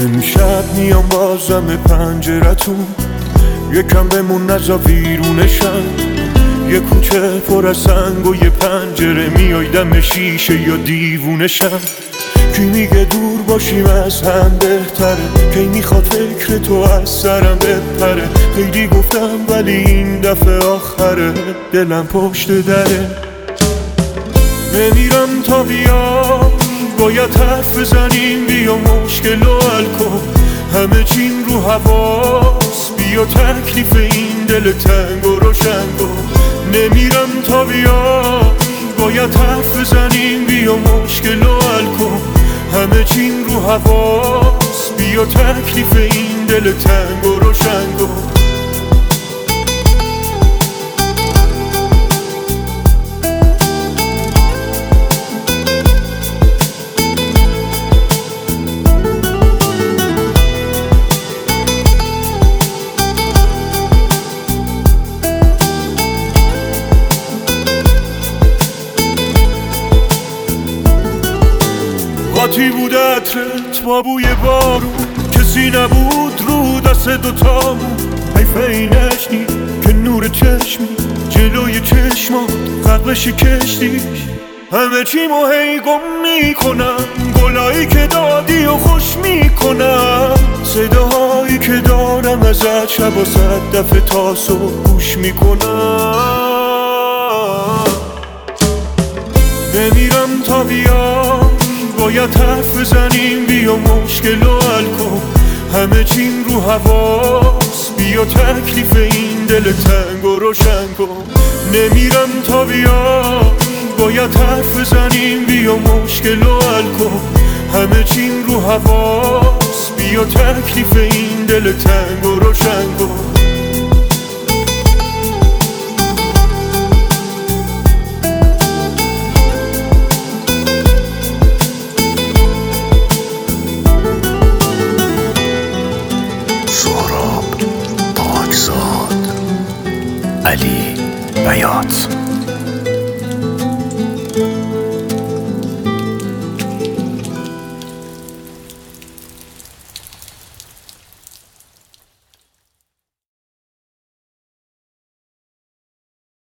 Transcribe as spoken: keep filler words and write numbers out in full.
امشب میام بازم پنجرتون، یکم بمون نزا ویرونشم. یه کوچه پر از سنگ و یه پنجره، میای دم شیشه یا دیوونشم. کی میگه دور باشیم از هم بهتره، کی میخواد فکر تو از سرم بپره. خیلی گفتم ولی این دفعه آخره، دلم پشت دره. نمیرم تا بیای، باید حرف بزنیم، بیا مشکل و حل کن. همه چین رو حواس، بیا تکلیف این دل تنگ و روشن کن. نمیرم تا بیای، باید حرف بزنیم، بیا مشکل و حل کن. همه چین رو حواس، بیا تکلیف این دل تنگ و روشن کن. قاطی بود عطرت با بوی بارون، کسی نبود رو دست دوتامون. حیفه اینش نی که نور چشمی جلوی چشمات غرقش کشتیش. همه چی مو هی گم میکنم، گلایی که دادی و خوش میکنم. صداهایی که دارم ازت شب و صد دفعه تا صبح گوش میکنم. نمیرم تا بیای، باید حرف بزنیم، بیا مشکل و حل کن. همه چین رو حواس، بیا تکلیف این دل تنگ و روشن کن. نمیرم تا بیای، باید حرف بزنیم، بیا مشکل و حل کن. همه چین رو حواس، بیا تکلیف این دل تنگ و روشن کن.